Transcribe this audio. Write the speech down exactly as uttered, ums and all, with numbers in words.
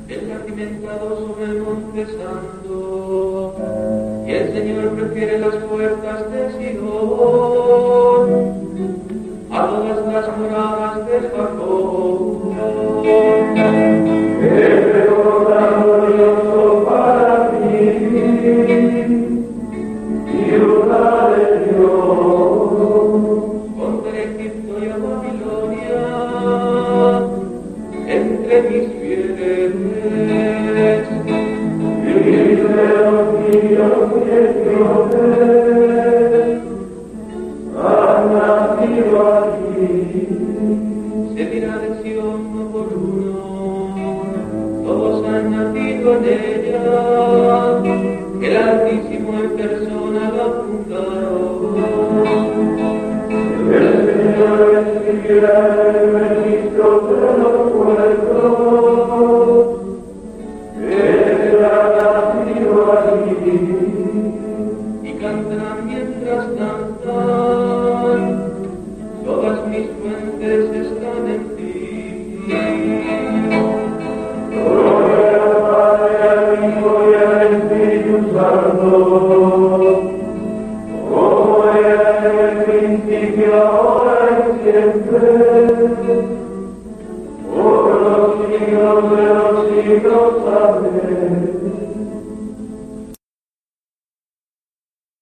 el cimentado sobre el monte santo, y el Señor prefiere las puertas de Sidón a todas las moradas de Jacob. Que recordar glorioso para ti, ciudad de Dios, contra Egipto y a Babilonia, entre mis fieles, y de los niños y dioses, han nacido aquí. Se dirá de Sion uno por uno, todos han nacido en ella, el Altísimo en persona lo ha fundado. El Señor escribirá